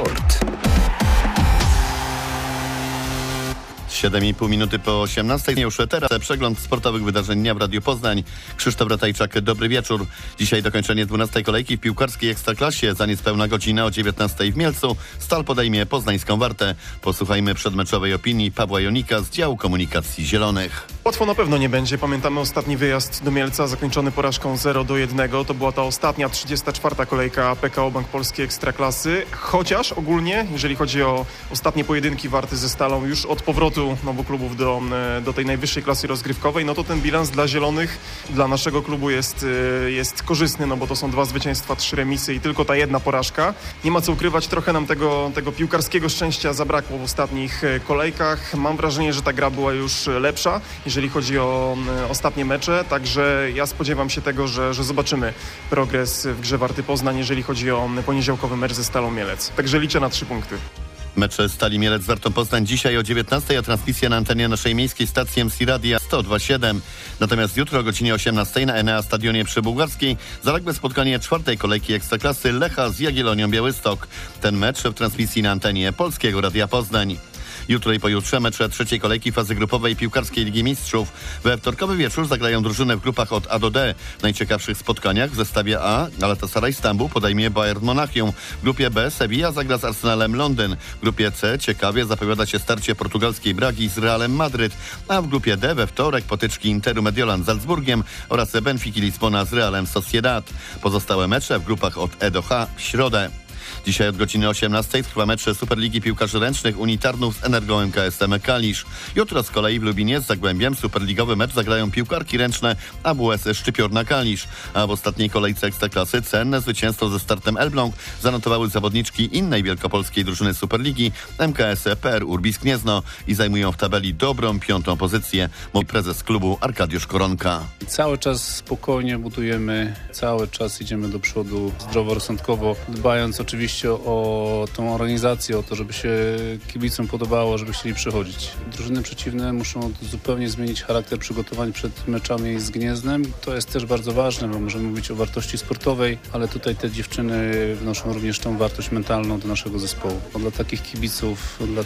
Sport. 7,5 minuty po 18. Już teraz przegląd sportowych wydarzeń dnia w Radiu Poznań. Krzysztof Ratajczak, dobry wieczór. Dzisiaj dokończenie 12. kolejki w piłkarskiej Ekstraklasie. Za niespełna godzinę o 19 w Mielcu Stal podejmie poznańską Wartę. Posłuchajmy przedmeczowej opinii Pawła Jonika z działu komunikacji Zielonych. Łatwo na pewno nie będzie. Pamiętamy ostatni wyjazd do Mielca zakończony porażką 0-1. To była ta ostatnia 34. kolejka PKO Bank Polski Ekstraklasy. Chociaż ogólnie, jeżeli chodzi o ostatnie pojedynki Warty ze Stalą już od powrotu obu klubów do tej najwyższej klasy rozgrywkowej, no to ten bilans dla Zielonych, dla naszego klubu jest korzystny, no bo to są 2 zwycięstwa, 3 remisy i tylko ta jedna porażka. Nie ma co ukrywać, trochę nam tego piłkarskiego szczęścia zabrakło w ostatnich kolejkach. Mam wrażenie, że ta gra była już lepsza, jeżeli chodzi o ostatnie mecze, także ja spodziewam się tego, że zobaczymy progres w grze Warty Poznań, jeżeli chodzi o poniedziałkowy mecz ze Stalą Mielec. Także liczę na 3 punkty. Mecze Stali Mielec z Wartą Poznań dzisiaj o 19, a transmisja na antenie naszej miejskiej stacji MC Radia 102.7. Natomiast jutro o godzinie 18 na Enea Stadionie przy Bułgarskiej zaległe spotkanie 4. kolejki Ekstraklasy Lecha z Jagiellonią Białystok. Ten mecz w transmisji na antenie Polskiego Radia Poznań. Jutro i pojutrze mecze 3. kolejki fazy grupowej piłkarskiej Ligi Mistrzów. We wtorkowy wieczór zagrają drużyny w grupach od A do D. W najciekawszych spotkaniach w zestawie A Galatasaray Stambuł podejmie Bayern Monachium. W grupie B Sevilla zagra z Arsenalem Londyn. W grupie C ciekawie zapowiada się starcie portugalskiej Bragi z Realem Madryt. A w grupie D we wtorek potyczki Interu Mediolan z Salzburgiem oraz Benfiki Lizbona z Realem Sociedad. Pozostałe mecze w grupach od E do H w środę. Dzisiaj od godziny 18 trwa mecz Superligi Piłkarzy Ręcznych Unii Tarnów z Energo MKS-em Kalisz. Jutro z kolei w Lubinie z Zagłębiem superligowy mecz zagrają piłkarki ręczne AWS Szczypiorna Kalisz. A w ostatniej kolejce Ekstraklasy cenne zwycięstwo ze startem Elbląg zanotowały zawodniczki innej wielkopolskiej drużyny Superligi MKS PR Urbis Gniezno i zajmują w tabeli dobrą 5. pozycję, mówi prezes klubu Arkadiusz Koronka. Cały czas spokojnie budujemy, cały czas idziemy do przodu zdroworozsądkowo, dbając oczywiście o tą organizację, o to, żeby się kibicom podobało, żeby chcieli przychodzić. Drużyny przeciwne muszą zupełnie zmienić charakter przygotowań przed meczami z Gniezdnem. To jest też bardzo ważne, bo możemy mówić o wartości sportowej, ale tutaj te dziewczyny wnoszą również tą wartość mentalną do naszego zespołu. Dla takich kibiców, dla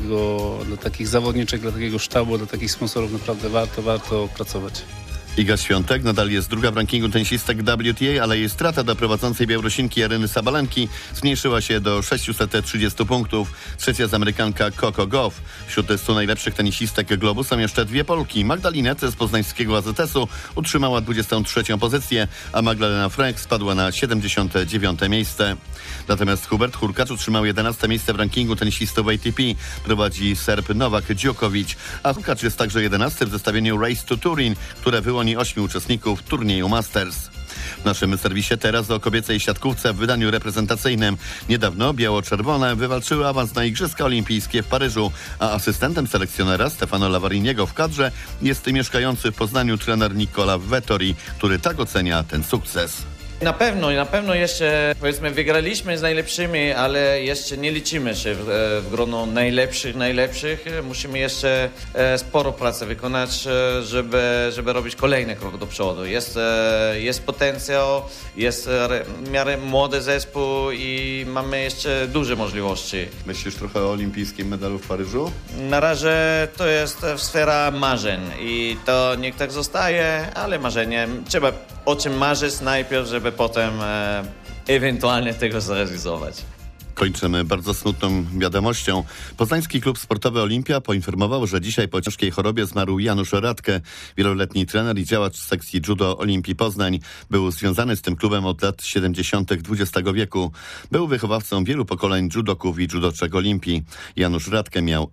takich zawodniczek, dla takiego sztabu, dla takich sponsorów naprawdę warto pracować. Iga Świątek nadal jest druga w rankingu tenisistek WTA, ale jej strata do prowadzącej Białorusinki Aryny Sabalenki zmniejszyła się do 630 punktów. Trzecia z Amerykanka Coco Gauff. Wśród 100 najlepszych tenisistek globu są jeszcze 2 Polki. Magdalinet z poznańskiego AZS-u utrzymała 23. pozycję, a Magdalena Frank spadła na 79. miejsce. Natomiast Hubert Hurkacz utrzymał 11. miejsce w rankingu tenisistów ATP. Prowadzi Serb Nowak Djokovic, a Hurkacz jest także 11. w zestawieniu Race to Turin, które wyłoni 8 uczestników turnieju Masters. W naszym serwisie teraz o kobiecej siatkówce w wydaniu reprezentacyjnym. Niedawno biało-czerwone wywalczyły awans na Igrzyska Olimpijskie w Paryżu, a asystentem selekcjonera Stefano Lavariniego w kadrze jest mieszkający w Poznaniu trener Nicola Vettori, który tak ocenia ten sukces. Na pewno jeszcze, powiedzmy, wygraliśmy z najlepszymi, ale jeszcze nie liczymy się w grono najlepszych. Musimy jeszcze sporo pracy wykonać, żeby robić kolejny krok do przodu. Jest potencjał, jest w miarę młody zespół i mamy jeszcze duże możliwości. Myślisz trochę o olimpijskim medalu w Paryżu? Na razie to jest sfera marzeń i to niech tak zostaje, ale marzeniem trzeba o czym marzyć najpierw, żeby potem ewentualnie tego zrealizować. Kończymy bardzo smutną wiadomością. Poznański klub sportowy Olimpia poinformował, że dzisiaj po ciężkiej chorobie zmarł Janusz Radke, wieloletni trener i działacz sekcji judo Olimpii Poznań. Był związany z tym klubem od lat 70. XX wieku. Był wychowawcą wielu pokoleń judoków i judoczek Olimpii. Janusz Radke miał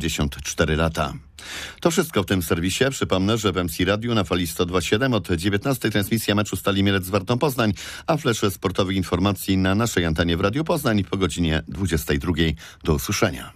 74 lata. To wszystko w tym serwisie. Przypomnę, że w MC Radiu na fali 102.7 od 19 transmisja meczu Stali Mielec z Wartą Poznań, a flesze sportowych informacji na naszej antenie w Radiu Poznań po godzinie 22. Do usłyszenia.